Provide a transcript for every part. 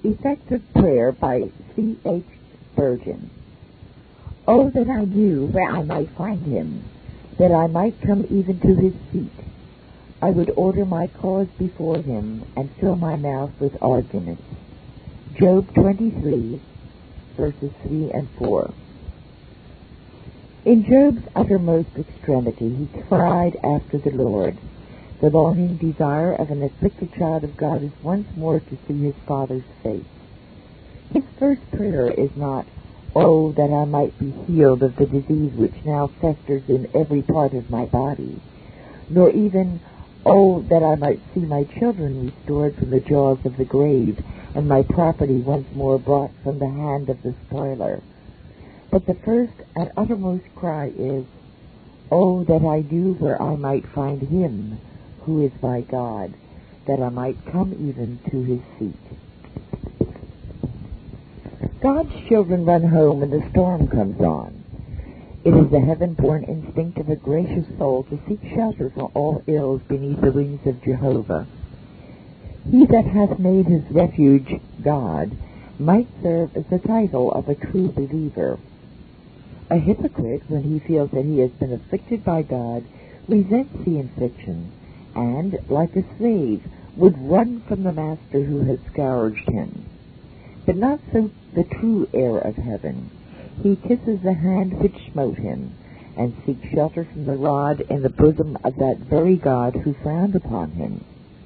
Effective Prayer by C.H. Spurgeon. Oh, that I knew where I might find him, that I might come even to his seat. I would order my cause before him, and fill my mouth with arguments. Job 23, verses 3 and 4. In Job's uttermost extremity he cried after the Lord. The longing desire of an afflicted child of God is once more to see his Father's face. His first prayer is not, "Oh, that I might be healed of the disease which now festers in every part of my body," nor even, "Oh, that I might see my children restored from the jaws of the grave, and my property once more brought from the hand of the spoiler." But the first and uttermost cry is, "Oh, that I knew where I might find him, who is my God, that I might come even to his seat." God's children run home when the storm comes on. It is the heaven-born instinct of a gracious soul to seek shelter from all ills beneath the wings of Jehovah. He that hath made his refuge God might serve as the title of a true believer. A hypocrite, when he feels that he has been afflicted by God, resents the infliction, and, like a slave, would run from the master who has scourged him. But not so the true heir of heaven. He kisses the hand which smote him, and seeks shelter from the rod in the bosom of that very God who frowned upon him.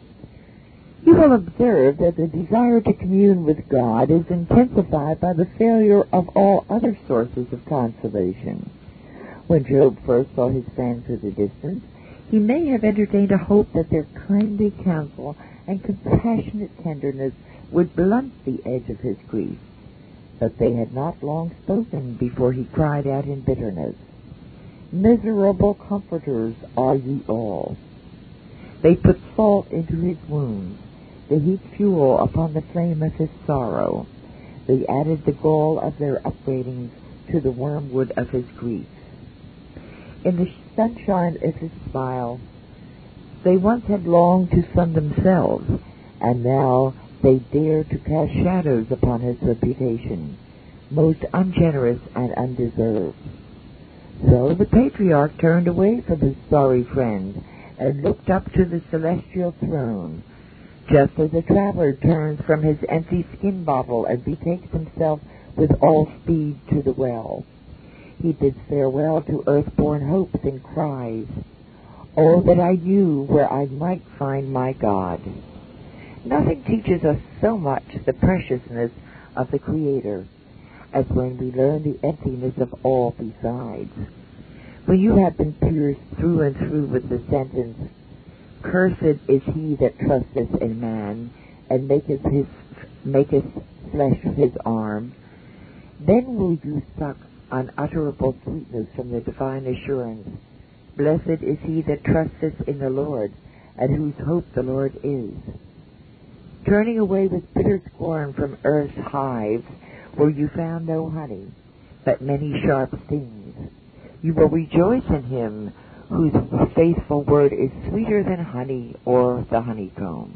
You will observe that the desire to commune with God is intensified by the failure of all other sources of consolation. When Job first saw his friends at a distance, he may have entertained a hope that their kindly counsel and compassionate tenderness would blunt the edge of his grief. But they had not long spoken before he cried out in bitterness, "Miserable comforters are ye all." They put salt into his wounds. They heaped fuel upon the flame of his sorrow. They added the gall of their upbraidings to the wormwood of his grief. In the sunshine of his smile, they once had longed to sun themselves, and now they dared to cast shadows upon his reputation, most ungenerous and undeserved. So the patriarch turned away from his sorry friend and looked up to the celestial throne, just as a traveler turns from his empty skin bottle and betakes himself with all speed to the well. He bids farewell to earth-born hopes and cries, "Oh, that I knew where I might find my God." Nothing teaches us so much the preciousness of the Creator as when we learn the emptiness of all besides. When you have been pierced through and through with the sentence, "Cursed is he that trusteth in man, and maketh flesh his arm," then will you suck unutterable sweetness from the divine assurance, "Blessed is he that trusteth in the Lord, and whose hope the Lord is." Turning away with bitter scorn from earth's hives, where you found no honey, but many sharp stings, you will rejoice in him whose faithful word is sweeter than honey or the honeycomb.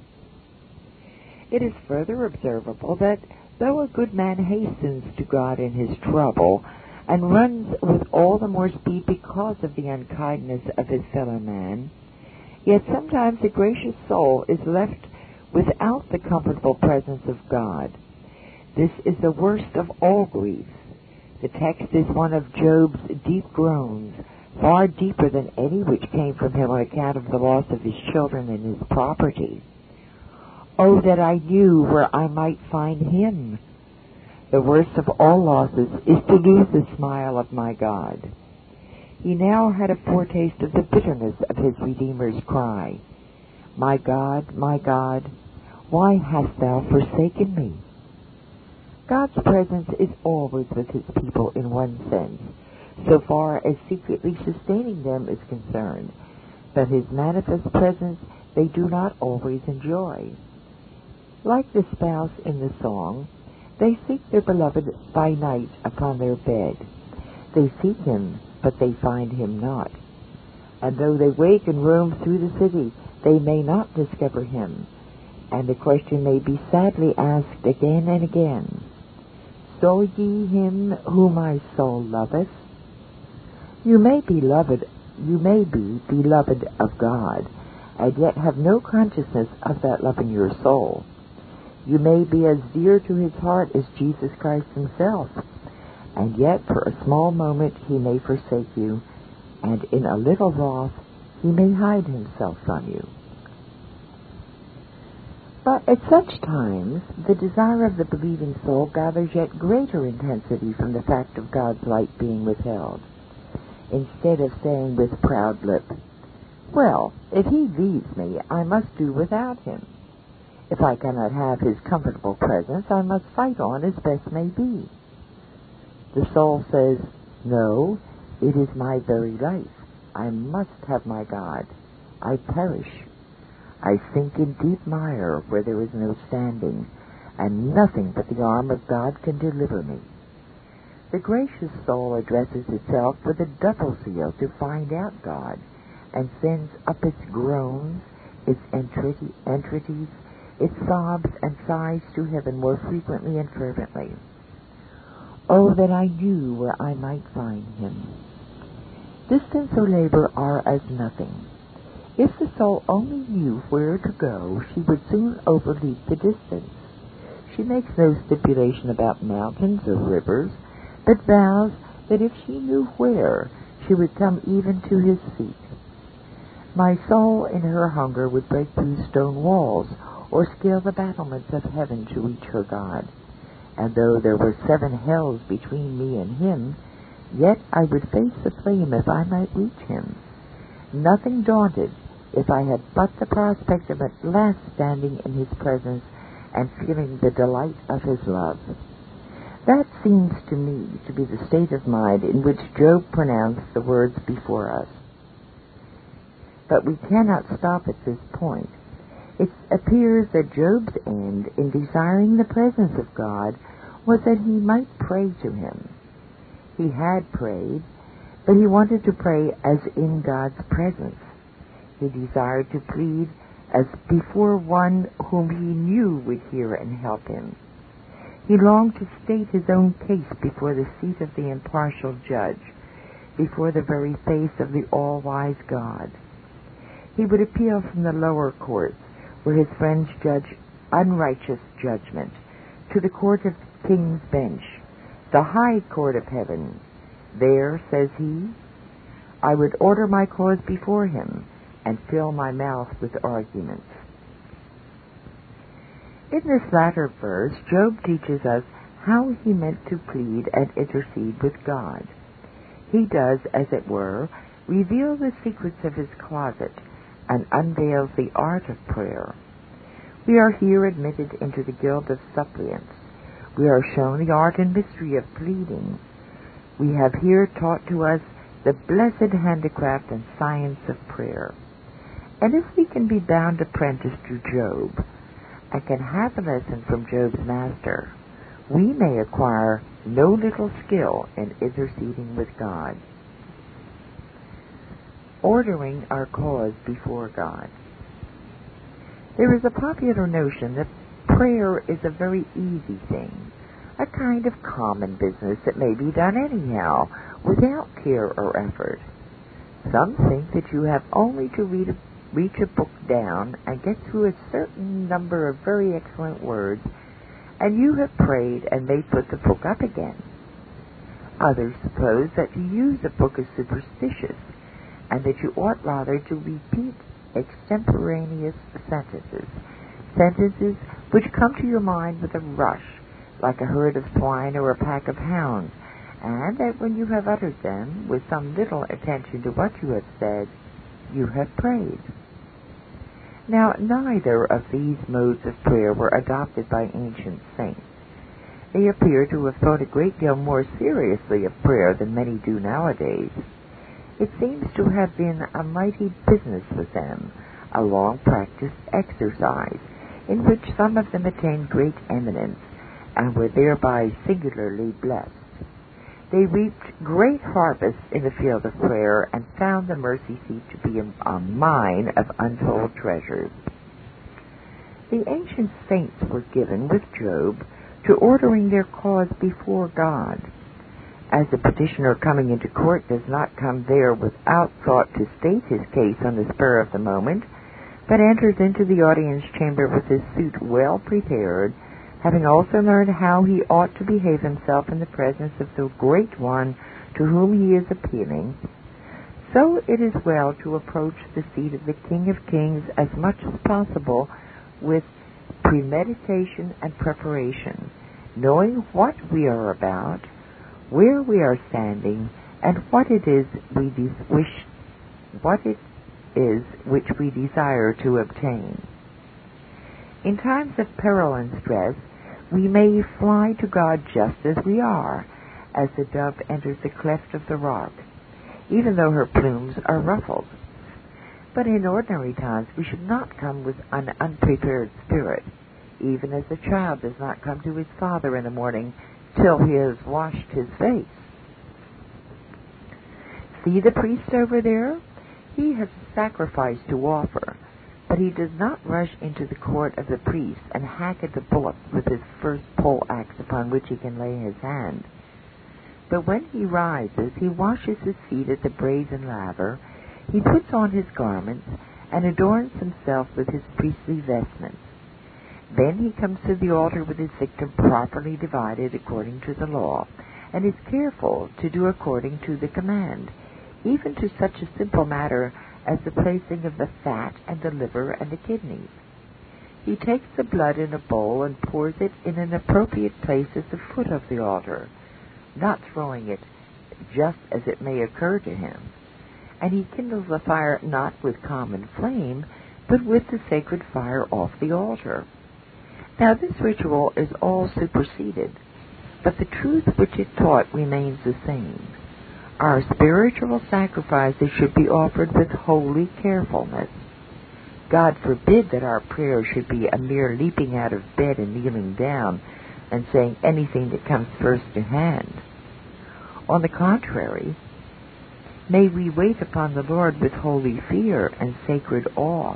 It is further observable that though a good man hastens to God in his trouble, and runs with all the more speed because of the unkindness of his fellow man, yet sometimes a gracious soul is left without the comfortable presence of God. This is the worst of all griefs. The text is one of Job's deep groans, far deeper than any which came from him on account of the loss of his children and his property. "Oh, that I knew where I might find him." The worst of all losses is to lose the smile of my God. He now had a foretaste of the bitterness of his Redeemer's cry, my God, why hast thou forsaken me?" God's presence is always with his people in one sense, so far as secretly sustaining them is concerned, but his manifest presence they do not always enjoy. Like the spouse in the song, they seek their beloved by night upon their bed. They seek him, but they find him not. And though they wake and roam through the city, they may not discover him. and the question may be sadly asked again and again, Saw ye him whom my soul loveth? You may be beloved of God, and yet have no consciousness of that love in your soul. You may be as dear to his heart as Jesus Christ himself, and yet for a small moment he may forsake you, and in a little wrath he may hide himself from you. But at such times, the desire of the believing soul gathers yet greater intensity from the fact of God's light being withheld. Instead of saying with proud lip, Well, if he leaves me, I must do without him. If I cannot have his comfortable presence, I must fight on as best may be. The soul says, No, it is my very life. I must have my God. I perish. I sink in deep mire where there is no standing, and nothing but the arm of God can deliver me. The gracious soul addresses itself with a double seal to find out God, and sends up its groans, its entreaties, its sobs and sighs to heaven more frequently and fervently. Oh, that I knew where I might find him. Distance or labor are as nothing. If the soul only knew where to go, she would soon overleap the distance. She makes no stipulation about mountains or rivers, but vows that if she knew where, she would come even to his feet. My soul in her hunger would break through stone walls, or scale the battlements of heaven to reach her God. And though there were 7 hells between me and him, yet I would face the flame if I might reach him. Nothing daunted, if I had but the prospect of at last standing in his presence and feeling the delight of his love. That seems to me to be the state of mind in which Job pronounced the words before us. But we cannot stop at this point. It appears that Job's end in desiring the presence of God was that he might pray to him. He had prayed, but he wanted to pray as in God's presence. He desired to plead as before one whom he knew would hear and help him. He longed to state his own case before the seat of the impartial judge, before the very face of the all-wise God. He would appeal from the lower courts, where his friends judge unrighteous judgment, to the court of King's Bench, the high court of heaven. There, says he, I would order my cause before him, and fill my mouth with arguments. In this latter verse, Job teaches us how he meant to plead and intercede with God. He does, as it were, reveal the secrets of his closet and unveils the art of prayer. We are here admitted into the guild of suppliants. We are shown the art and mystery of pleading. We have here taught to us the blessed handicraft and science of prayer. And if we can be bound apprentice to Job, and can have a lesson from Job's master, we may acquire no little skill in interceding with God. Ordering our cause before God. There is a popular notion that prayer is a very easy thing, a kind of common business that may be done anyhow, without care or effort. Some think that you have only to reach a book down and get through a certain number of very excellent words, and you have prayed and may put the book up again. Others suppose that to use a book is superstitious, and that you ought rather to repeat extemporaneous sentences which come to your mind with a rush, like a herd of swine or a pack of hounds, and that when you have uttered them, with some little attention to what you have said, you have prayed. Now, neither of these modes of prayer were adopted by ancient saints. They appear to have thought a great deal more seriously of prayer than many do nowadays. It seems to have been a mighty business with them, a long-practiced exercise, in which some of them attained great eminence, and were thereby singularly blessed. They reaped great harvests in the field of prayer, and found the mercy seat to be a mine of untold treasures. The ancient saints were given, with Job, to ordering their cause before God. As the petitioner coming into court does not come there without thought to state his case on the spur of the moment, but enters into the audience chamber with his suit well prepared, having also learned how he ought to behave himself in the presence of the great one to whom he is appealing, so it is well to approach the seat of the King of Kings as much as possible with premeditation and preparation, knowing what we are about, where we are standing, and what it is which we desire to obtain. In times of peril and stress, we may fly to God just as we are, as the dove enters the cleft of the rock, even though her plumes are ruffled. But in ordinary times we should not come with an unprepared spirit, even as a child does not come to his father in the morning till he has washed his face. See the priest over there? He has a sacrifice to offer, but he does not rush into the court of the priest and hack at the bullock with his first pole axe upon which he can lay his hand. But when he rises, he washes his feet at the brazen laver, he puts on his garments, and adorns himself with his priestly vestments. Then he comes to the altar with his victim properly divided according to the law, and is careful to do according to the command, even to such a simple matter as the placing of the fat and the liver and the kidneys. He takes the blood in a bowl and pours it in an appropriate place at the foot of the altar, not throwing it just as it may occur to him. And he kindles the fire not with common flame, but with the sacred fire off the altar. Now this ritual is all superseded, but the truth which it taught remains the same. Our spiritual sacrifices should be offered with holy carefulness. God forbid that our prayer should be a mere leaping out of bed and kneeling down and saying anything that comes first to hand. On the contrary, may we wait upon the Lord with holy fear and sacred awe.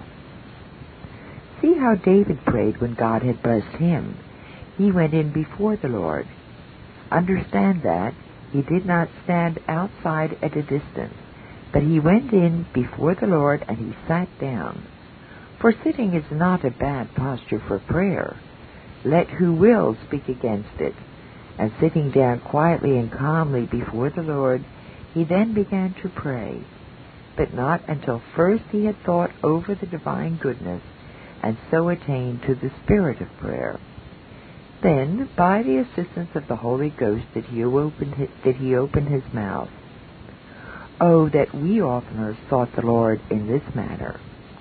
See how David prayed when God had blessed him. He went in before the Lord. Understand that he did not stand outside at a distance, but he went in before the Lord and he sat down. For sitting is not a bad posture for prayer. Let who will speak against it. And sitting down quietly and calmly before the Lord, he then began to pray, but not until first he had thought over the divine goodness, and so attained to the spirit of prayer. Then, by the assistance of the Holy Ghost, did he open his mouth. Oh, that we oftener sought the Lord in this manner.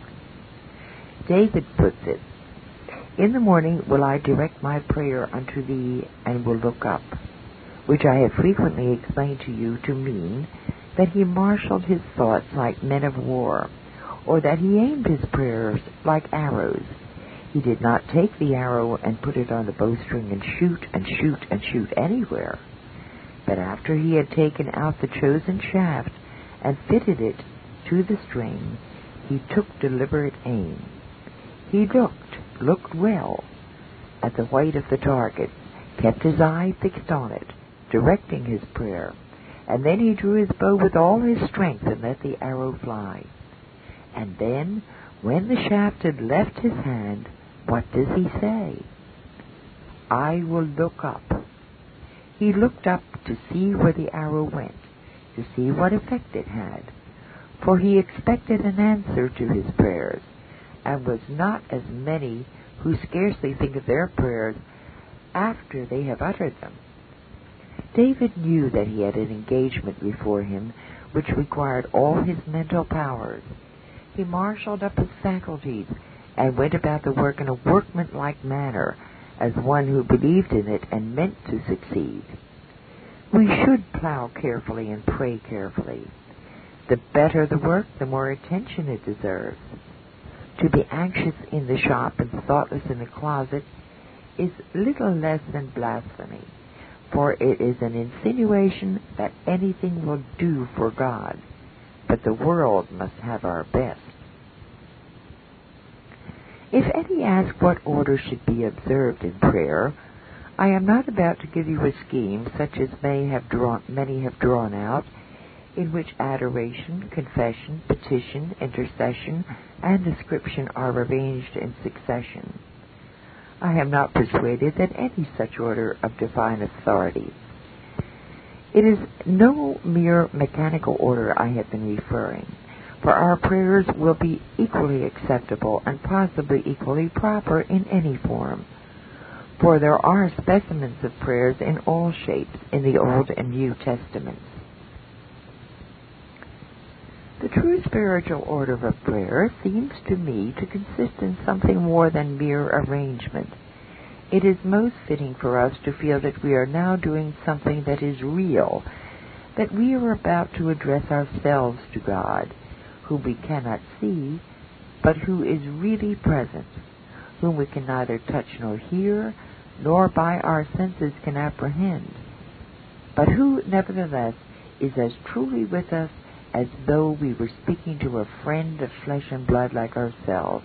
David puts it, "In the morning will I direct my prayer unto thee, and will look up," which I have frequently explained to you to mean that he marshaled his thoughts like men of war, or that he aimed his prayers like arrows. He did not take the arrow and put it on the bowstring and shoot and shoot and shoot anywhere. But after he had taken out the chosen shaft and fitted it to the string, he took deliberate aim. He looked well at the white of the target, kept his eye fixed on it, directing his prayer, and then he drew his bow with all his strength and let the arrow fly. And then, when the shaft had left his hand, what does he say? "I will look up." He looked up to see where the arrow went, to see what effect it had, for he expected an answer to his prayers, and was not as many who scarcely think of their prayers after they have uttered them. David knew that he had an engagement before him which required all his mental powers. He marshaled up his faculties and went about the work in a workmanlike manner, as one who believed in it and meant to succeed. We should plow carefully and pray carefully. The better the work, the more attention it deserves. To be anxious in the shop and thoughtless in the closet is little less than blasphemy, for it is an insinuation that anything will do for God, but the world must have our best. If any ask what order should be observed in prayer, I am not about to give you a scheme such as many have drawn out, in which adoration, confession, petition, intercession, and description are arranged in succession. I am not persuaded that any such order of divine authority. It is no mere mechanical order I have been referring, for our prayers will be equally acceptable and possibly equally proper in any form, for there are specimens of prayers in all shapes in the Old and New Testaments. The true spiritual order of prayer seems to me to consist in something more than mere arrangement. It is most fitting for us to feel that we are now doing something that is real, that we are about to address ourselves to God, whom we cannot see, but who is really present, whom we can neither touch nor hear, nor by our senses can apprehend, but who, nevertheless, is as truly with us as though we were speaking to a friend of flesh and blood like ourselves.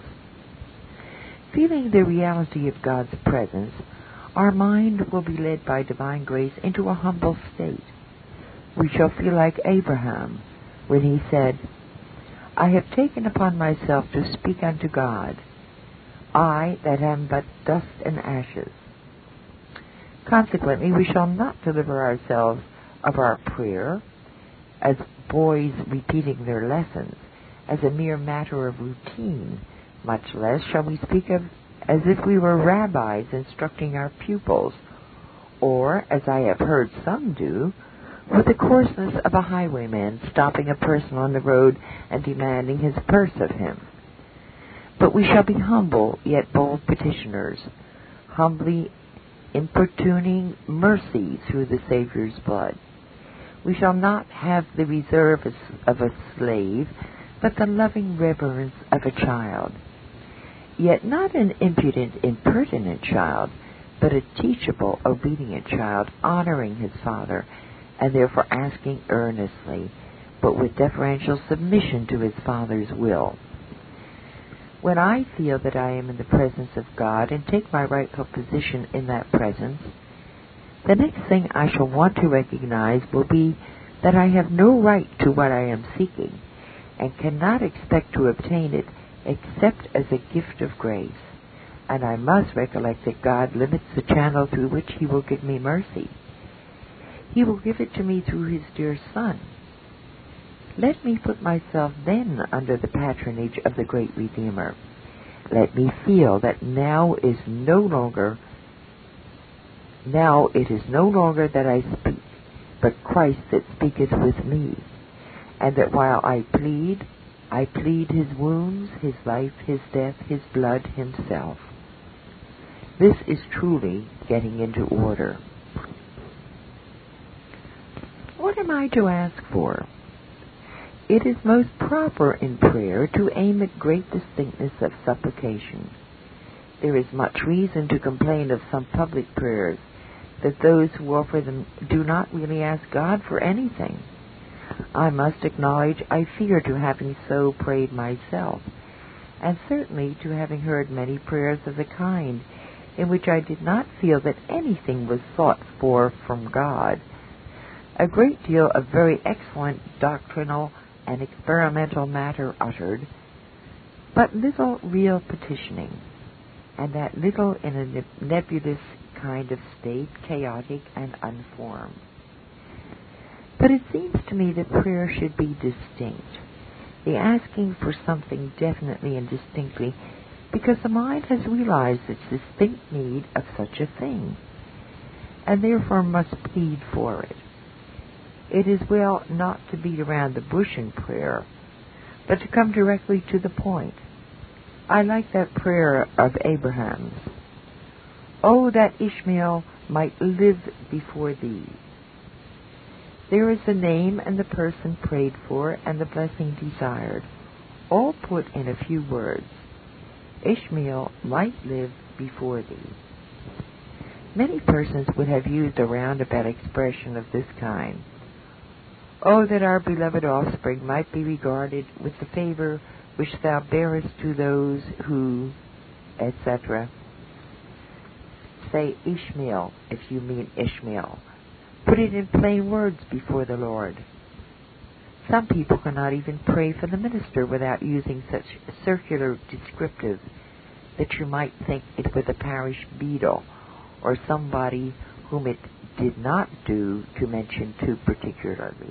Feeling the reality of God's presence, our mind will be led by divine grace into a humble state. We shall feel like Abraham when he said, I have taken upon myself to speak unto God, I that am but dust and ashes. Consequently, we shall not deliver ourselves of our prayer as boys repeating their lessons, as a mere matter of routine. Much less shall we speak of as if we were rabbis instructing our pupils, or, as I have heard some do, with the coarseness of a highwayman stopping a person on the road and demanding his purse of him. But we shall be humble yet bold petitioners, humbly importuning mercy through the Savior's blood. We shall not have the reserve of a slave, but the loving reverence of a child. Yet not an impudent, impertinent child, but a teachable, obedient child, honoring his father, and therefore asking earnestly, but with deferential submission to his Father's will. When I feel that I am in the presence of God and take my rightful position in that presence, the next thing I shall want to recognize will be that I have no right to what I am seeking, and cannot expect to obtain it except as a gift of grace, and I must recollect that God limits the channel through which he will give me mercy. He will give it to me through his dear Son. Let me put myself then under the patronage of the great Redeemer. Let me feel that now it is no longer that I speak, but Christ that speaketh with me, and that while I plead his wounds, his life, his death, his blood, himself. This is truly getting into order. What am I to ask for? It is most proper in prayer to aim at great distinctness of supplication. There is much reason to complain of some public prayers, that those who offer them do not really ask God for anything. I must acknowledge I fear to having so prayed myself, and certainly to having heard many prayers of the kind in which I did not feel that anything was sought for from God. A great deal of very excellent doctrinal and experimental matter uttered, but little real petitioning, and that little in a nebulous kind of state, chaotic and unformed. But it seems to me that prayer should be distinct, the asking for something definitely and distinctly, because the mind has realized its distinct need of such a thing, and therefore must plead for it. It is well not to beat around the bush in prayer, but to come directly to the point. I like that prayer of Abraham's. Oh, that Ishmael might live before thee. There is the name and the person prayed for and the blessing desired, all put in a few words. Ishmael might live before thee. Many persons would have used a roundabout expression of this kind. Oh, that our beloved offspring might be regarded with the favor which thou bearest to those who... etc. Say Ishmael if you mean Ishmael. Put it in plain words before the Lord. Some people cannot even pray for the minister without using such circular descriptives that you might think it was a parish beadle or somebody whom it did not do to mention too particularly.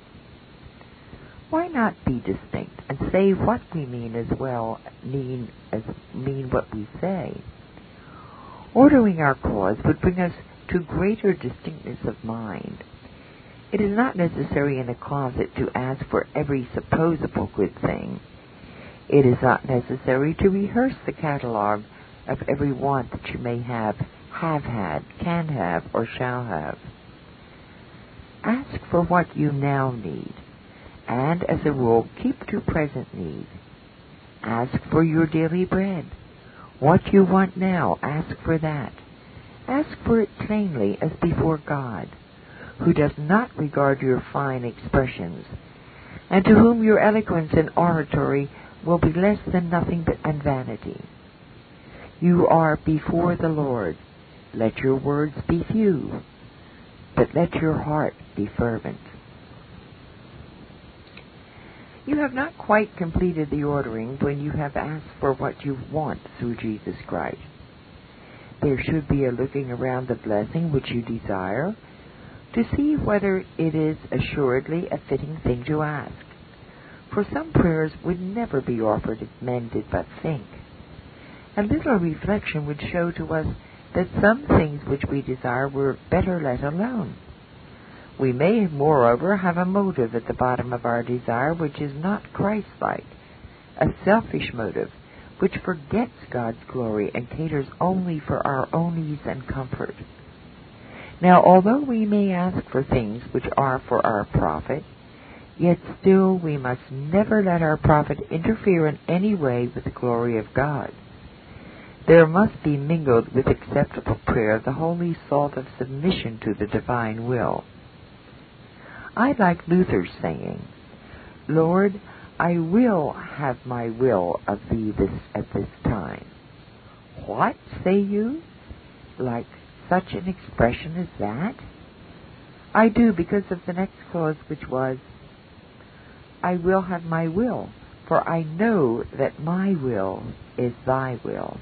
Why not be distinct and say what we mean as well mean what we say? Ordering our cause would bring us to greater distinctness of mind. It is not necessary in a closet to ask for every supposable good thing. It is not necessary to rehearse the catalogue of every want that you may have had, can have, or shall have. Ask for what you now need, and as a rule, keep to present need. Ask for your daily bread. What you want now, ask for that. Ask for it plainly as before God, who does not regard your fine expressions, and to whom your eloquence and oratory will be less than nothing but vanity. You are before the Lord. Let your words be few, but let your heart be fervent. You have not quite completed the ordering when you have asked for what you want through Jesus Christ. There should be a looking around the blessing which you desire to see whether it is assuredly a fitting thing to ask. For some prayers would never be offered if men did but think. A little reflection would show to us that some things which we desire were better let alone. We may, moreover, have a motive at the bottom of our desire which is not Christ-like, a selfish motive which forgets God's glory and caters only for our own ease and comfort. Now, although we may ask for things which are for our profit, yet still we must never let our profit interfere in any way with the glory of God. There must be mingled with acceptable prayer the holy salt of submission to the divine will. I like Luther's saying, Lord, I will have my will of thee at this time. What, say you? Like such an expression as that? I do, because of the next clause, which was, I will have my will, for I know that my will is thy will.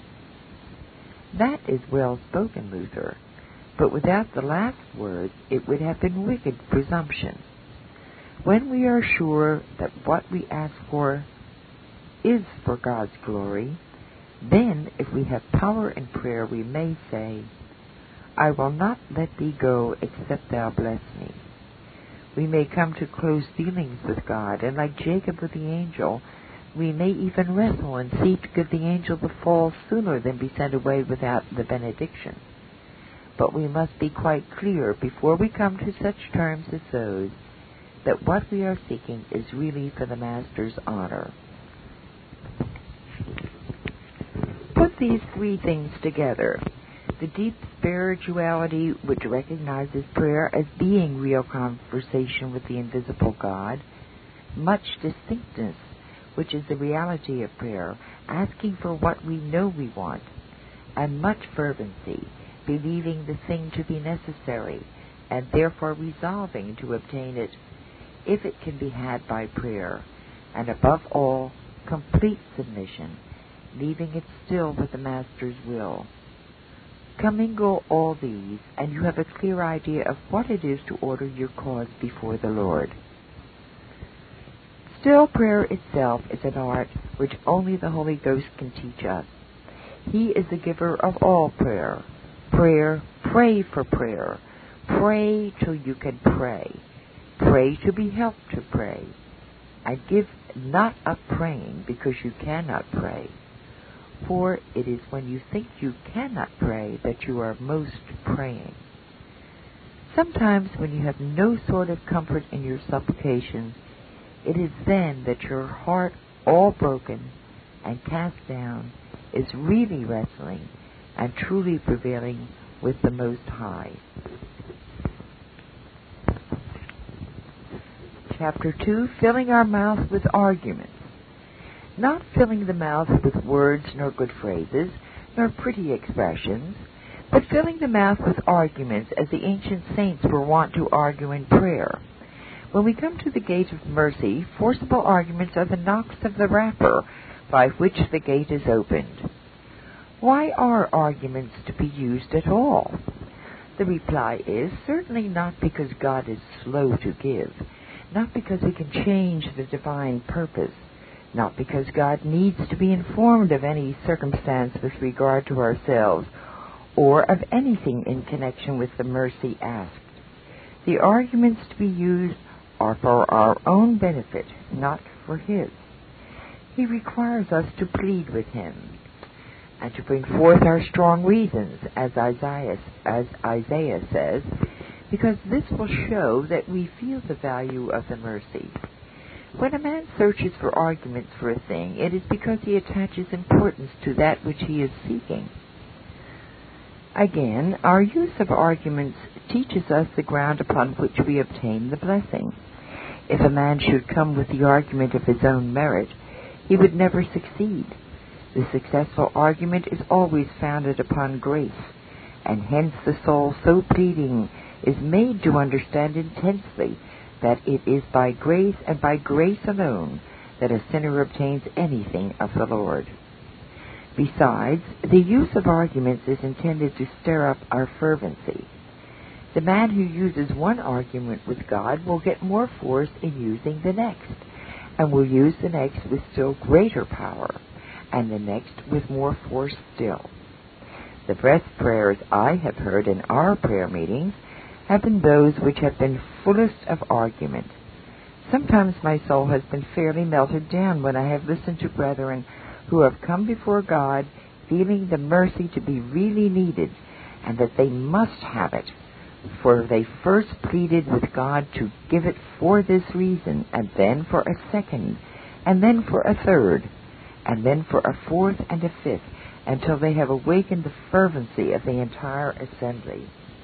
That is well spoken, Luther, but without the last word it would have been wicked presumption. When we are sure that what we ask for is for God's glory, then if we have power in prayer we may say, I will not let thee go except thou bless me. We may come to close dealings with God, and like Jacob with the angel, we may even wrestle and seek to give the angel the fall sooner than be sent away without the benediction. But we must be quite clear before we come to such terms as those, that what we are seeking is really for the Master's honor. Put these three things together: the deep spirituality which recognizes prayer as being real conversation with the invisible God, much distinctness, which is the reality of prayer, asking for what we know we want, and much fervency, believing the thing to be necessary, and therefore resolving to obtain it if it can be had by prayer, and above all, complete submission, leaving it still with the Master's will. Commingle all these, and you have a clear idea of what it is to order your cause before the Lord. Still, prayer itself is an art which only the Holy Ghost can teach us. He is the giver of all prayer. Pray for prayer. Pray till you can pray. Pray to be helped to pray. And give not up praying because you cannot pray. For it is when you think you cannot pray that you are most praying. Sometimes when you have no sort of comfort in your supplications, it is then that your heart, all broken and cast down, is really wrestling and truly prevailing with the Most High. Chapter 2, filling our mouth with arguments. Not filling the mouth with words nor good phrases, are pretty expressions, but filling the mouth with arguments as the ancient saints were wont to argue in prayer. When we come to the gate of mercy, forcible arguments are the knocks of the rapper by which the gate is opened. Why are arguments to be used at all? The reply is certainly not because God is slow to give, not because we can change the divine purpose, not because God needs to be informed of any circumstance with regard to ourselves, or of anything in connection with the mercy asked. The arguments to be used are for our own benefit, not for His. He requires us to plead with Him, and to bring forth our strong reasons, as Isaiah says, because this will show that we feel the value of the mercy. When a man searches for arguments for a thing, it is because he attaches importance to that which he is seeking. Again, our use of arguments teaches us the ground upon which we obtain the blessing. If a man should come with the argument of his own merit, he would never succeed. The successful argument is always founded upon grace, and hence the soul so pleading is made to understand intensely that it is by grace and by grace alone that a sinner obtains anything of the Lord. Besides, the use of arguments is intended to stir up our fervency. The man who uses one argument with God will get more force in using the next, and will use the next with still greater power, and the next with more force still. The best prayers I have heard in our prayer meetings have been those which have been fullest of argument. Sometimes my soul has been fairly melted down when I have listened to brethren who have come before God feeling the mercy to be really needed, and that they must have it, for they first pleaded with God to give it for this reason, and then for a second, and then for a third, and then for a fourth and a fifth, until they have awakened the fervency of the entire assembly.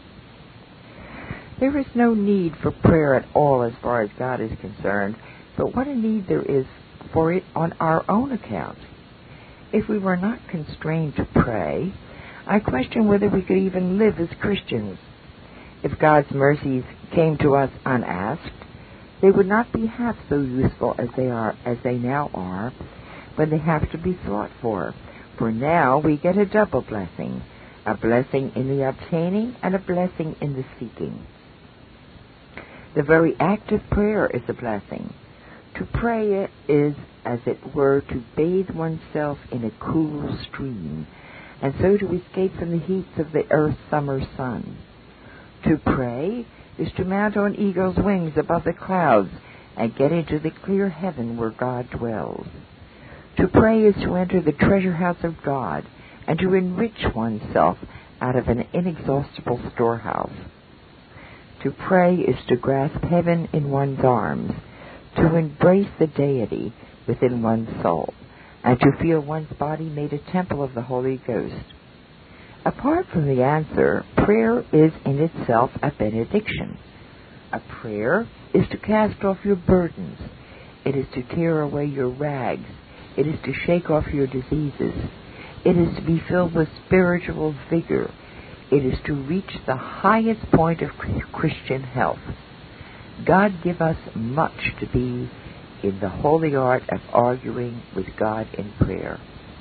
There is no need for prayer at all as far as God is concerned, but what a need there is for it on our own account. If we were not constrained to pray, I question whether we could even live as Christians. If God's mercies came to us unasked, they would not be half so useful as they now are, when they have to be sought for now we get a double blessing, a blessing in the obtaining and a blessing in the seeking. The very act of prayer is a blessing. To pray is, as it were, to bathe oneself in a cool stream, and so to escape from the heats of the earth's summer sun. To pray is to mount on eagle's wings above the clouds and get into the clear heaven where God dwells. To pray is to enter the treasure house of God and to enrich oneself out of an inexhaustible storehouse. To pray is to grasp heaven in one's arms, to embrace the deity within one's soul, and to feel one's body made a temple of the Holy Ghost. Apart from the answer, prayer is in itself a benediction. A prayer is to cast off your burdens. It is to tear away your rags. It is to shake off your diseases. It is to be filled with spiritual vigor. It is to reach the highest point of Christian health. God give us much to be in the holy art of arguing with God in prayer.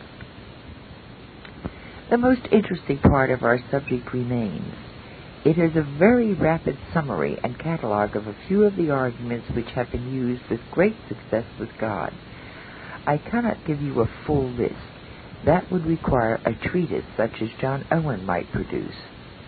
The most interesting part of our subject remains. It is a very rapid summary and catalogue of a few of the arguments which have been used with great success with God. I cannot give you a full list. That would require a treatise such as John Owen might produce.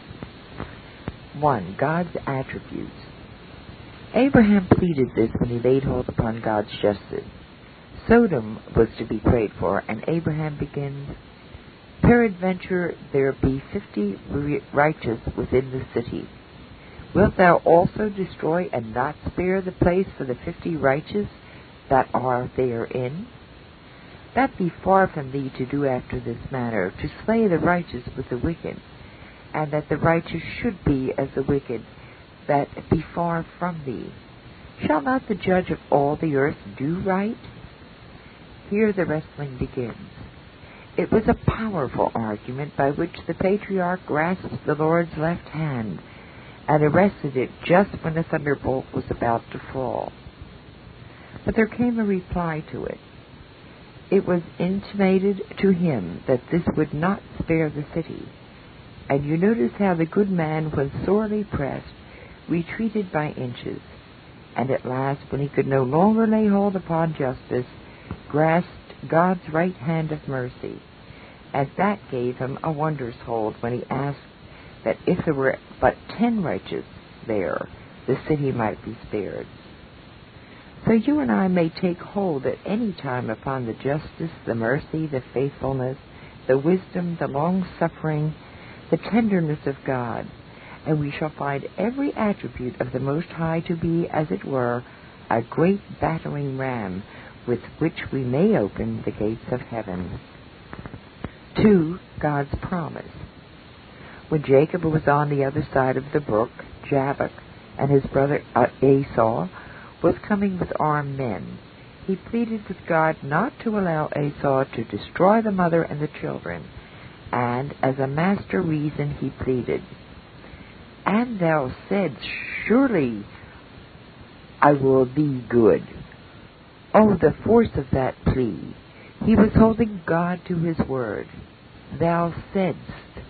1. God's attributes. Abraham pleaded this when he laid hold upon God's justice. Sodom was to be prayed for, and Abraham begins, Peradventure there be 50 righteous within the city. Wilt thou also destroy and not spare the place for the 50 righteous that are therein? That be far from thee to do after this manner, to slay the righteous with the wicked, and that the righteous should be as the wicked, that be far from thee. Shall not the judge of all the earth do right? Here the wrestling begins. It was a powerful argument by which the patriarch grasped the Lord's left hand and arrested it just when the thunderbolt was about to fall. But there came a reply to it. It was intimated to him that this would not spare the city. And you notice how the good man, when sorely pressed, retreated by inches, and at last, when he could no longer lay hold upon justice, grasped God's right hand of mercy, and that gave him a wondrous hold when he asked that if there were but 10 righteous there, the city might be spared. So you and I may take hold at any time upon the justice, the mercy, the faithfulness, the wisdom, the long-suffering, the tenderness of God, and we shall find every attribute of the Most High to be, as it were, a great battering ram with which we may open the gates of heaven. 2. God's promise. When Jacob was on the other side of the brook, Jabbok, and his brother Esau was coming with armed men, he pleaded with God not to allow Esau to destroy the mother and the children, and as a master reason he pleaded, "And thou saidst, surely I will be good." Oh, the force of that plea! He was holding God to his word. Thou saidst.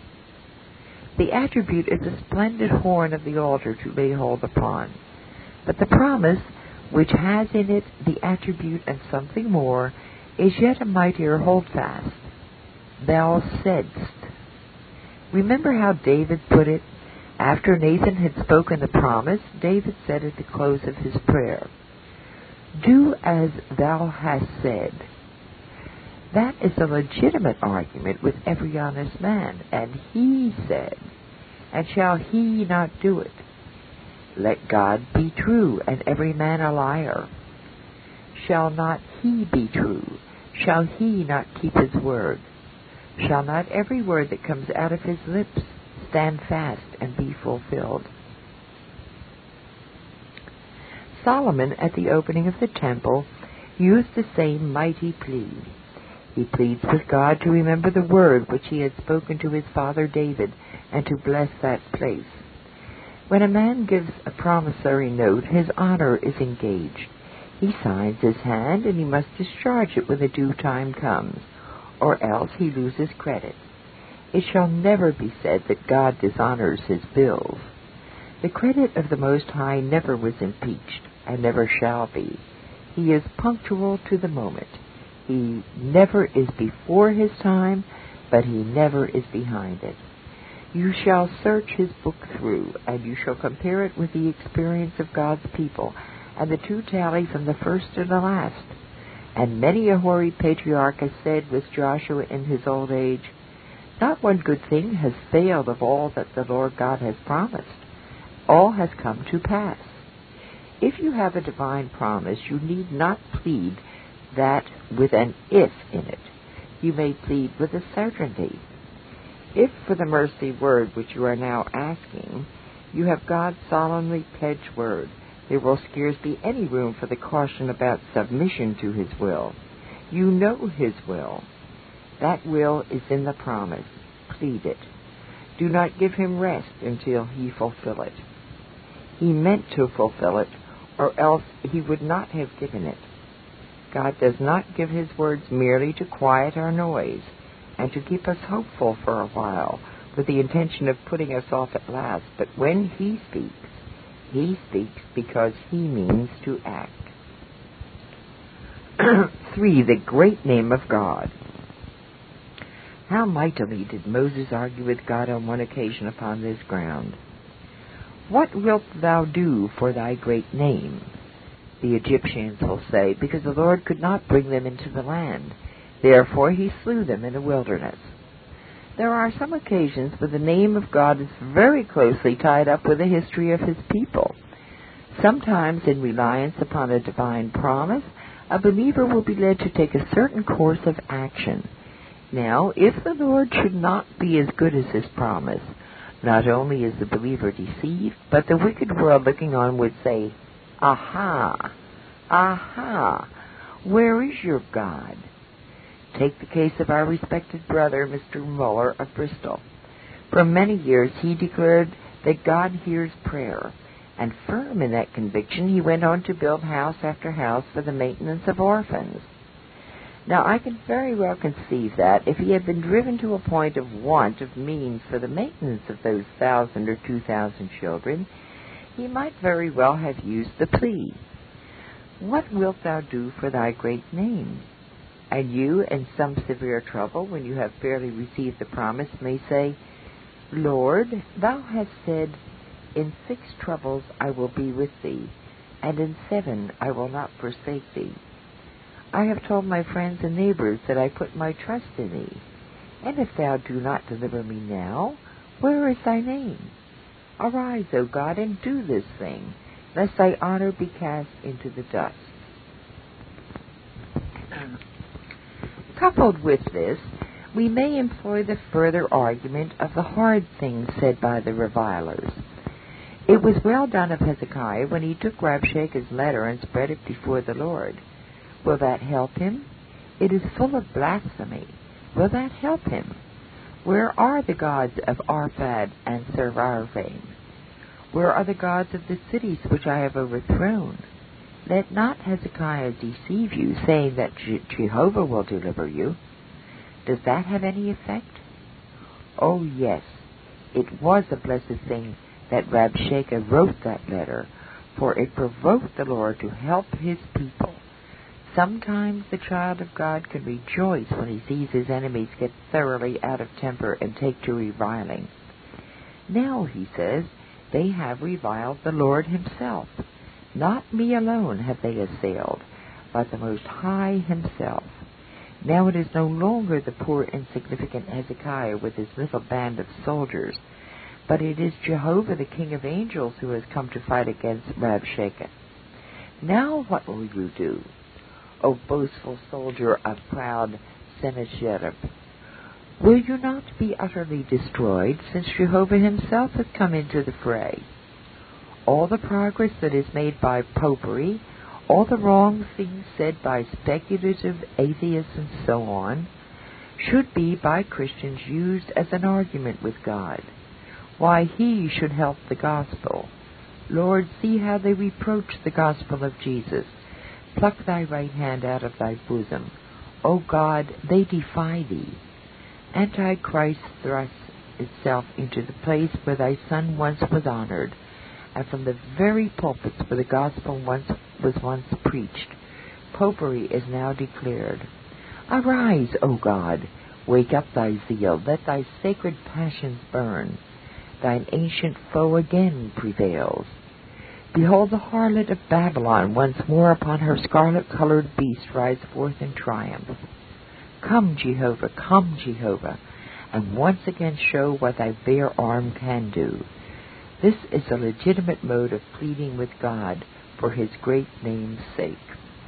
The attribute is a splendid horn of the altar to lay hold upon. But the promise, which has in it the attribute and something more, is yet a mightier holdfast. Thou saidst. Remember how David put it? After Nathan had spoken the promise, David said at the close of his prayer, "Do as thou hast said." That is a legitimate argument with every honest man. And he said, and shall he not do it? Let God be true, and every man a liar. Shall not he be true? Shall he not keep his word? Shall not every word that comes out of his lips stand fast and be fulfilled? Solomon, at the opening of the temple, used the same mighty plea. He pleads with God to remember the word which he had spoken to his father David, and to bless that place. When a man gives a promissory note, his honor is engaged. He signs his hand, and he must discharge it when the due time comes, or else he loses credit. It shall never be said that God dishonors his bills. The credit of the Most High never was impeached, and never shall be. He is punctual to the moment. He never is before his time, but he never is behind it. You shall search his book through, and you shall compare it with the experience of God's people, and the two tally from the first to the last. And many a hoary patriarch has said with Joshua in his old age, "Not one good thing has failed of all that the Lord God has promised. All has come to pass." If you have a divine promise, you need not plead that with an if in it. You may plead with a certainty. If for the mercy word which you are now asking, you have God's solemnly pledged word, there will scarce be any room for the caution about submission to his will. You know his will. That will is in the promise. Plead it. Do not give him rest until he fulfill it. He meant to fulfill it, or else he would not have given it. God does not give his words merely to quiet our noise and to keep us hopeful for a while with the intention of putting us off at last, but when he speaks because he means to act. 3. The great name of God. How mightily did Moses argue with God on one occasion upon this ground. "What wilt thou do for thy great name?" The Egyptians will say, because the Lord could not bring them into the land. Therefore he slew them in the wilderness. There are some occasions where the name of God is very closely tied up with the history of his people. Sometimes, in reliance upon a divine promise, a believer will be led to take a certain course of action. Now, if the Lord should not be as good as his promise, not only is the believer deceived, but the wicked world looking on would say, "Aha, aha, where is your God?" Take the case of our respected brother, Mr. Muller of Bristol. For many years he declared that God hears prayer, and firm in that conviction he went on to build house after house for the maintenance of orphans. Now I can very well conceive that if he had been driven to a point of want of means for the maintenance of those 1,000 or 2,000 children, he might very well have used the plea, "What wilt thou do for thy great name?" And you, in some severe trouble, when you have fairly received the promise, may say, "Lord, thou hast said, in 6 troubles I will be with thee, and in 7 I will not forsake thee. I have told my friends and neighbors that I put my trust in thee. And if thou do not deliver me now, where is thy name? Arise, O God, and do this thing, lest thy honor be cast into the dust." Coupled with this, we may employ the further argument of the hard things said by the revilers. It was well done of Hezekiah when he took Rabshakeh's letter and spread it before the Lord. Will that help him? It is full of blasphemy. Will that help him? Where are the gods of Arpad and Sepharvaim? Where are the gods of the cities which I have overthrown? Let not Hezekiah deceive you, saying that Jehovah will deliver you. Does that have any effect? Oh, yes. It was a blessed thing that Rabshakeh wrote that letter, for it provoked the Lord to help his people. Sometimes the child of God can rejoice when he sees his enemies get thoroughly out of temper and take to reviling. Now, he says, they have reviled the Lord himself. Not me alone have they assailed, but the Most High himself. Now it is no longer the poor insignificant Hezekiah with his little band of soldiers, but it is Jehovah the King of Angels who has come to fight against Rabshakeh. Now what will you do, O boastful soldier of proud Sennacherib? Will you not be utterly destroyed, since Jehovah himself has come into the fray? All the progress that is made by popery, all the wrong things said by speculative atheists and so on, should be by Christians used as an argument with God. Why he should help the gospel. Lord, see how they reproach the gospel of Jesus. Pluck thy right hand out of thy bosom. O God, they defy thee. Antichrist thrusts itself into the place where thy Son once was honored, and from the very pulpits where the gospel was once preached, popery is now declared. Arise, O God, wake up thy zeal, let thy sacred passions burn. Thine ancient foe again prevails. Behold, the harlot of Babylon once more upon her scarlet-colored beast rides forth in triumph. Come, Jehovah, and once again show what thy bare arm can do. This is a legitimate mode of pleading with God for his great name's sake.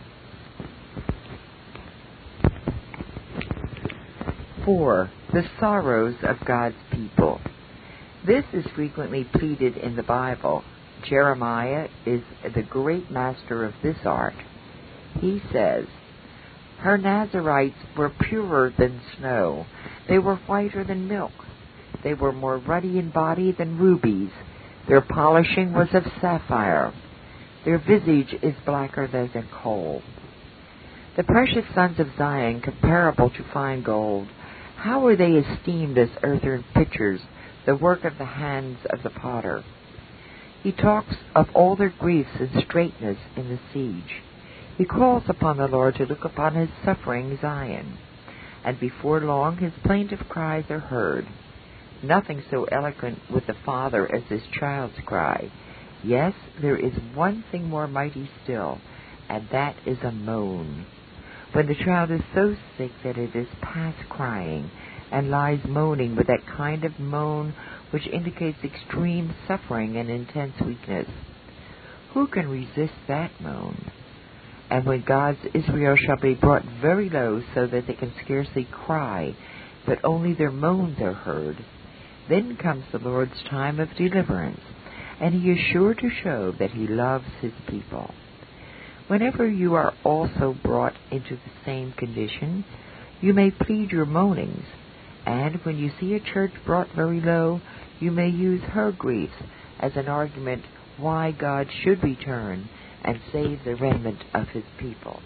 (4) The sorrows of God's people. This is frequently pleaded in the Bible. Jeremiah is the great master of this art. He says, "Her Nazarites were purer than snow. They were whiter than milk. They were more ruddy in body than rubies. Their polishing was of sapphire. Their visage is blacker than coal." The precious sons of Zion, comparable to fine gold, how are they esteemed as earthen pitchers, the work of the hands of the potter? He talks of all their griefs and straitness in the siege. He calls upon the Lord to look upon his suffering Zion, and before long his plaintive cries are heard. Nothing so eloquent with the Father as this child's cry. Yes, there is one thing more mighty still, and that is a moan. When the child is so sick that it is past crying, and lies moaning with that kind of moan which indicates extreme suffering and intense weakness. Who can resist that moan? And when God's Israel shall be brought very low so that they can scarcely cry, but only their moans are heard, then comes the Lord's time of deliverance, and he is sure to show that he loves his people. Whenever you are also brought into the same condition, you may plead your moanings, and when you see a church brought very low, you may use her griefs as an argument why God should return and save the remnant of his people.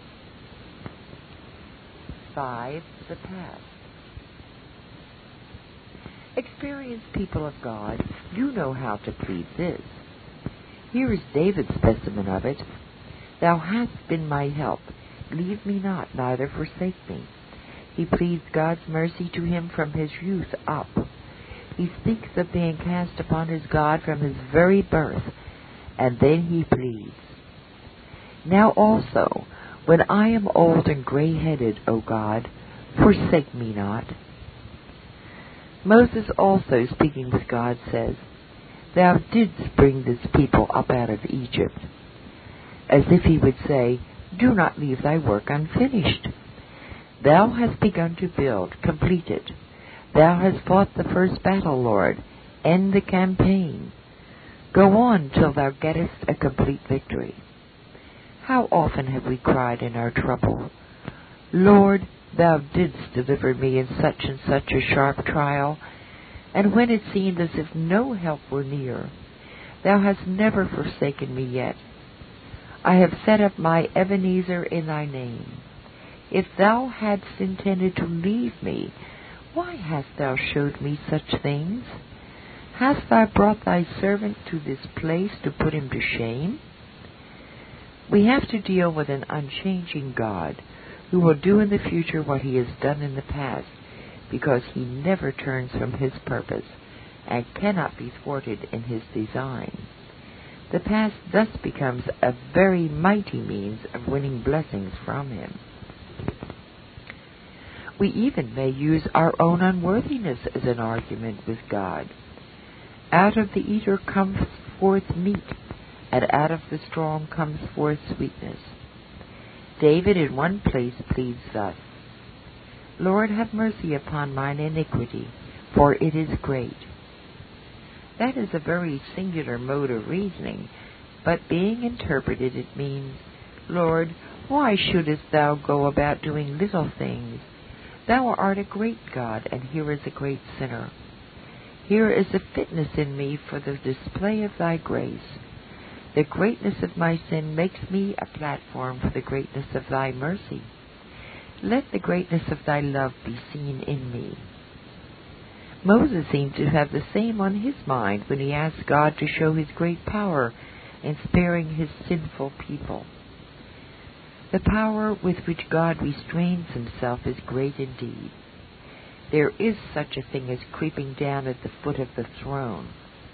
5. The past. Experienced people of God, you know how to plead this. Here is David's specimen of it. Thou hast been my help. Leave me not, neither forsake me. He pleads God's mercy to him from his youth up. He speaks of being cast upon his God from his very birth, and then he pleads, Now also, when I am old and gray-headed, O God, forsake me not. Moses also, speaking with God, says, Thou didst bring this people up out of Egypt, as if he would say, Do not leave thy work unfinished. Thou hast begun to build, complete it. Thou hast fought the first battle, Lord. End the campaign. Go on till thou gettest a complete victory. How often have we cried in our trouble, Lord, thou didst deliver me in such and such a sharp trial, and when it seemed as if no help were near, thou hast never forsaken me yet. I have set up my Ebenezer in thy name. If thou hadst intended to leave me, why hast thou showed me such things? Hast thou brought thy servant to this place to put him to shame? We have to deal with an unchanging God who will do in the future what he has done in the past, because he never turns from his purpose and cannot be thwarted in his design. The past thus becomes a very mighty means of winning blessings from him. We even may use our own unworthiness as an argument with God. Out of the eater comes forth meat, and out of the strong comes forth sweetness. David in one place pleads thus, Lord, have mercy upon mine iniquity, for it is great. That is a very singular mode of reasoning, but being interpreted it means, Lord, why shouldest thou go about doing little things? Thou art a great God, and here is a great sinner. Here is a fitness in me for the display of thy grace. The greatness of my sin makes me a platform for the greatness of thy mercy. Let the greatness of thy love be seen in me. Moses seemed to have the same on his mind when he asked God to show his great power in sparing his sinful people. The power with which God restrains himself is great indeed. There is such a thing as creeping down at the foot of the throne,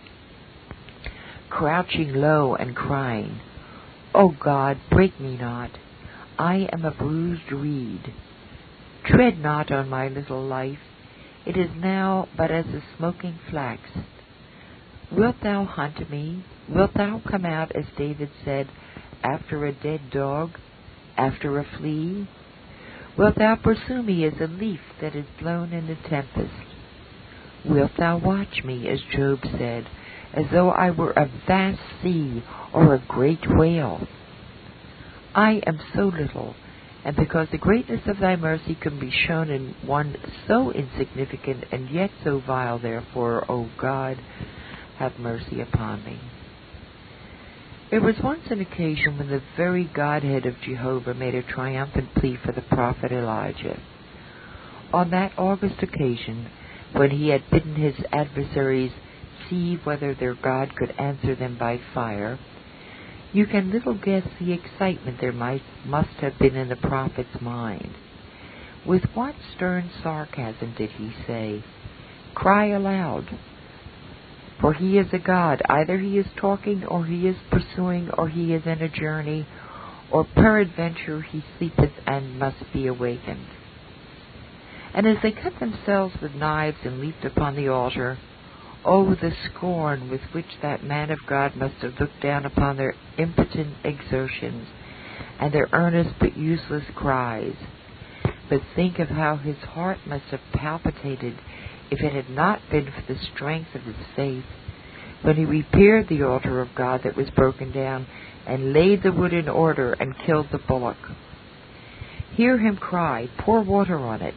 crouching low and crying, O God, break me not. I am a bruised reed. Tread not on my little life. It is now but as a smoking flax. Wilt thou hunt me? Wilt thou come out, as David said, after a dead dog, after a flea? Wilt thou pursue me as a leaf that is blown in a tempest? Wilt thou watch me, as Job said, as though I were a vast sea or a great whale? I am so little, and because the greatness of thy mercy can be shown in one so insignificant and yet so vile, therefore, O God, have mercy upon me. There was once an occasion when the very Godhead of Jehovah made a triumphant plea for the prophet Elijah. On that august occasion, when he had bidden his adversaries see whether their God could answer them by fire, you can little guess the excitement there must have been in the prophet's mind. With what stern sarcasm did he say, Cry aloud! For he is a God. Either he is talking, or he is pursuing, or he is in a journey, or peradventure he sleepeth and must be awakened. And as they cut themselves with knives and leaped upon the altar, oh, the scorn with which that man of God must have looked down upon their impotent exertions and their earnest but useless cries. But think of how his heart must have palpitated if it had not been for the strength of his faith, when he repaired the altar of God that was broken down, and laid the wood in order, and killed the bullock. Hear him cry, Pour water on it.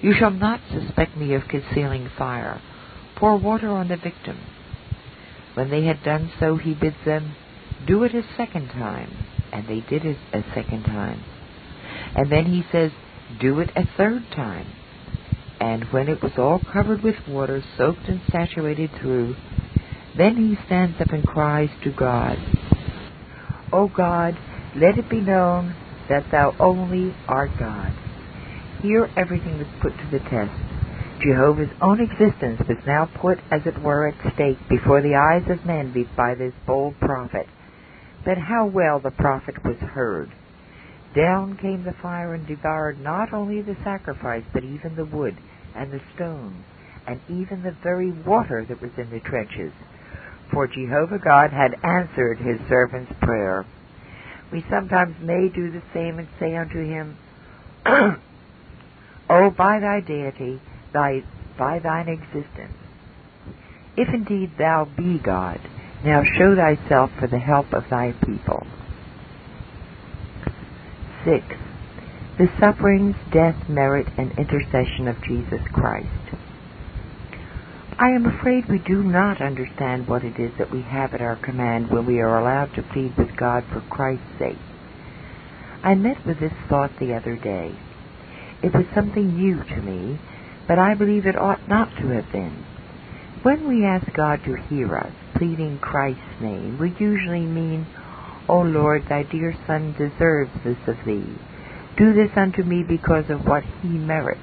You shall not suspect me of concealing fire. Pour water on the victim. When they had done so, he bids them, do it a second time. And they did it a second time. And then he says, do it a third time. And when it was all covered with water, soaked and saturated through, then he stands up and cries to God, O God, let it be known that thou only art God. Here everything was put to the test. Jehovah's own existence was now put, as it were, at stake before the eyes of men by this bold prophet. But how well the prophet was heard! Down came the fire and devoured not only the sacrifice, but even the wood and the stones, and even the very water that was in the trenches. For Jehovah God had answered his servant's prayer. We sometimes may do the same and say unto him, O by thy deity, by thine existence, if indeed thou be God, now show thyself for the help of thy people. 6. The sufferings, death, merit, and intercession of Jesus Christ. I am afraid we do not understand what it is that we have at our command when we are allowed to plead with God for Christ's sake. I met with this thought the other day. It was something new to me, but I believe it ought not to have been. When we ask God to hear us, pleading Christ's name, we usually mean, O Lord, thy dear Son deserves this of thee. Do this unto me because of what he merits.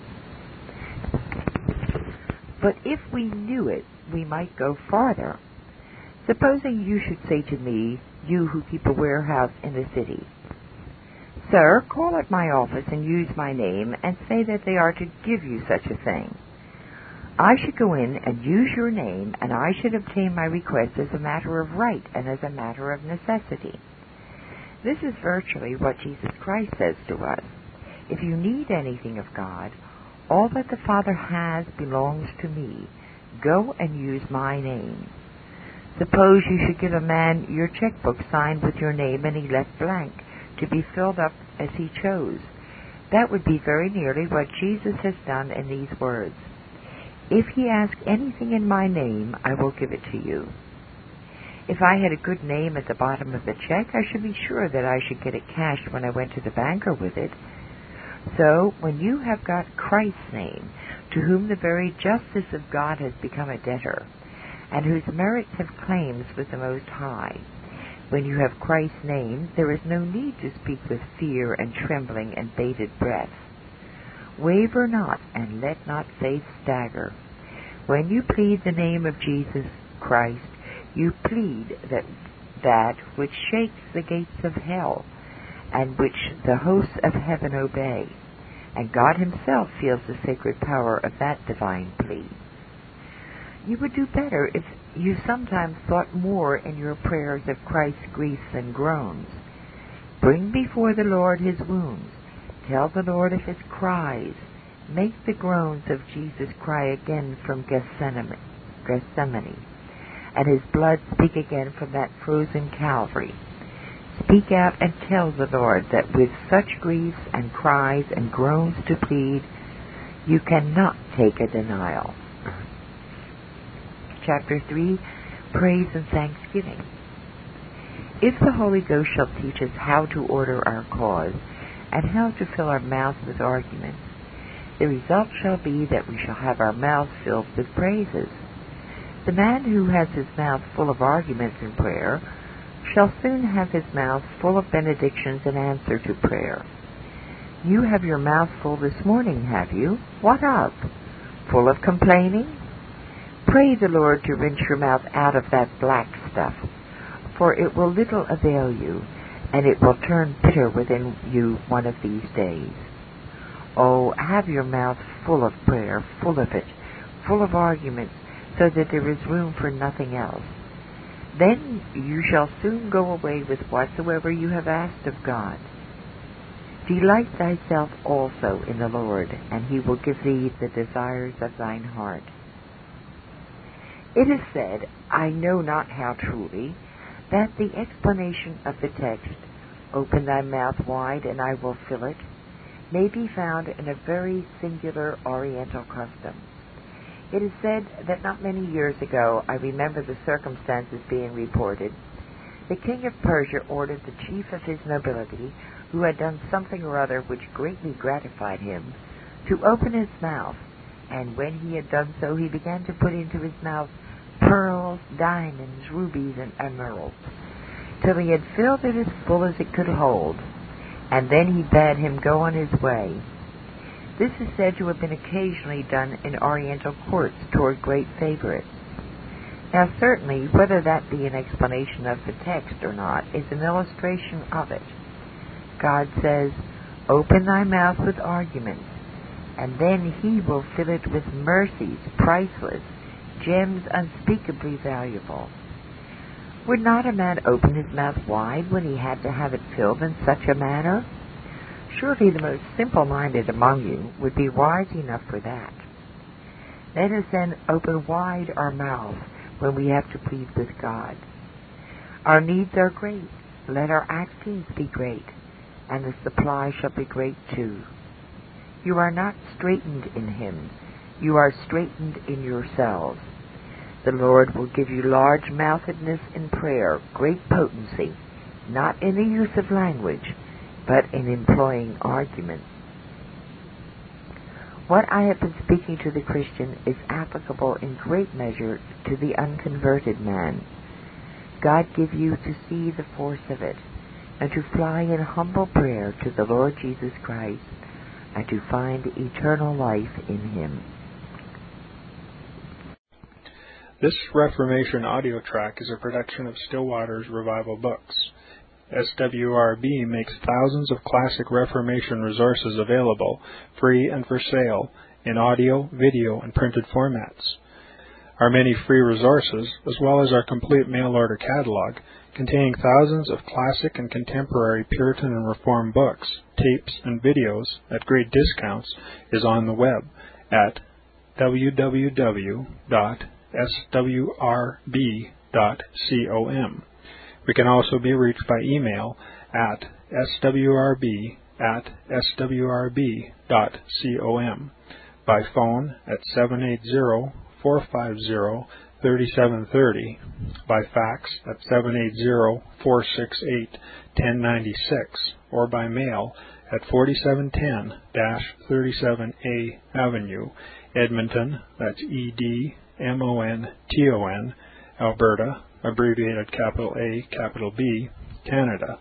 But if we knew it, we might go farther. Supposing you should say to me, you who keep a warehouse in the city, Sir, call at my office and use my name and say that they are to give you such a thing. I should go in and use your name, and I should obtain my request as a matter of right and as a matter of necessity. This is virtually what Jesus Christ says to us. If you need anything of God, all that the Father has belongs to me. Go and use my name. Suppose you should give a man your checkbook signed with your name and he left blank, to be filled up as he chose. That would be very nearly what Jesus has done in these words. If he asks anything in my name, I will give it to you. If I had a good name at the bottom of the check, I should be sure that I should get it cashed when I went to the banker with it. So, when you have got Christ's name, to whom the very justice of God has become a debtor, and whose merits have claims with the Most High, when you have Christ's name, there is no need to speak with fear and trembling and bated breath. Waver not, and let not faith stagger. When you plead the name of Jesus Christ, you plead that which shakes the gates of hell, and which the hosts of heaven obey, and God himself feels the sacred power of that divine plea. You would do better if you sometimes thought more in your prayers of Christ's griefs and groans. Bring before the Lord his wounds. Tell the Lord of his cries. Make the groans of Jesus cry again from Gethsemane, and his blood speak again from that frozen Calvary. Speak out and tell the Lord that with such griefs and cries and groans to plead, you cannot take a denial. Chapter 3, Praise and Thanksgiving. If the Holy Ghost shall teach us how to order our cause, and how to fill our mouths with arguments, the result shall be that we shall have our mouths filled with praises. The man who has his mouth full of arguments in prayer shall soon have his mouth full of benedictions in answer to prayer. You have your mouth full this morning, have you? What of? Full of complaining? Pray the Lord to rinse your mouth out of that black stuff, for it will little avail you, and it will turn bitter within you one of these days. Oh, have your mouth full of prayer, full of it, full of arguments, so that there is room for nothing else. Then you shall soon go away with whatsoever you have asked of God. Delight thyself also in the Lord, and he will give thee the desires of thine heart. It is said, I know not how truly, that the explanation of the text, open thy mouth wide and I will fill it, may be found in a very singular Oriental custom. It is said that not many years ago, I remember the circumstances being reported, the king of Persia ordered the chief of his nobility, who had done something or other which greatly gratified him, to open his mouth, and when he had done so, he began to put into his mouth pearls, diamonds, rubies, and emeralds, till he had filled it as full as it could hold, and then he bade him go on his way. This is said to have been occasionally done in Oriental courts toward great favorites. Now certainly, whether that be an explanation of the text or not, is an illustration of it. God says, "Open thy mouth with arguments, and then he will fill it with mercies priceless, gems unspeakably valuable." Would not a man open his mouth wide when he had to have it filled in such a manner? Surely the most simple-minded among you would be wise enough for that. Let us then open wide our mouths when we have to plead with God. Our needs are great. Let our askings be great, and the supply shall be great too. You are not straitened in him. You are straitened in yourselves. The Lord will give you large-mouthedness in prayer, great potency, not in the use of language, but in employing arguments. What I have been speaking to the Christian is applicable in great measure to the unconverted man. God give you to see the force of it, and to fly in humble prayer to the Lord Jesus Christ, and to find eternal life in him. This Reformation audio track is a production of Still Waters Revival Books. SWRB makes thousands of classic Reformation resources available, free and for sale, in audio, video, and printed formats. Our many free resources, as well as our complete mail-order catalog, containing thousands of classic and contemporary Puritan and Reformed books, tapes, and videos at great discounts, is on the web at www.swrb.com. We can also be reached by email at swrb@swrb.com, by phone at 780-450-3730, by fax at 780-468-1096, or by mail at 4710-37A Avenue, Edmonton, that's Edmonton, Alberta, abbreviated capital A, capital B, Canada,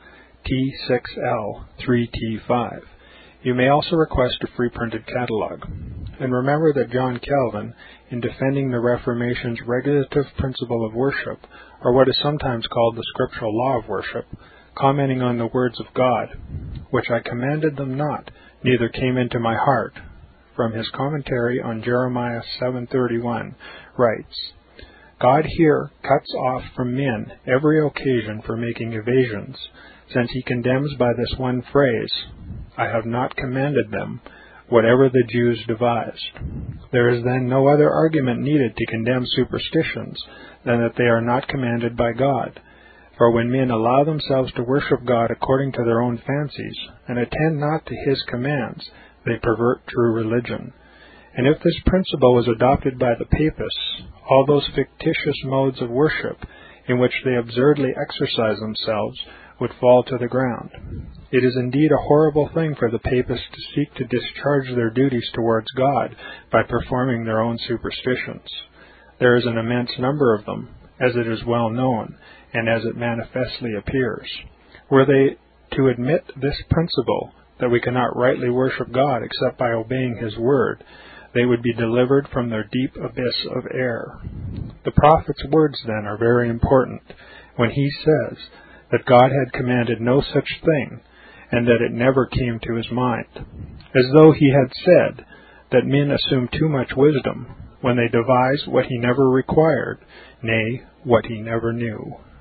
T6L3T5. You may also request a free printed catalog. And remember that John Calvin, in defending the Reformation's regulative principle of worship, or what is sometimes called the scriptural law of worship, commenting on the words of God, "Which I commanded them not, neither came into my heart," from his commentary on Jeremiah 7:31, writes, "God here cuts off from men every occasion for making evasions, since he condemns by this one phrase, 'I have not commanded them,' whatever the Jews devised. There is then no other argument needed to condemn superstitions than that they are not commanded by God. For when men allow themselves to worship God according to their own fancies, and attend not to his commands, they pervert true religion. And if this principle was adopted by the Papists, all those fictitious modes of worship in which they absurdly exercise themselves would fall to the ground. It is indeed a horrible thing for the Papists to seek to discharge their duties towards God by performing their own superstitions. There is an immense number of them, as it is well known, and as it manifestly appears. Were they to admit this principle, that we cannot rightly worship God except by obeying his word, they would be delivered from their deep abyss of error. The prophet's words, then, are very important, when he says that God had commanded no such thing, and that it never came to his mind, as though he had said that men assume too much wisdom when they devise what he never required, nay, what he never knew.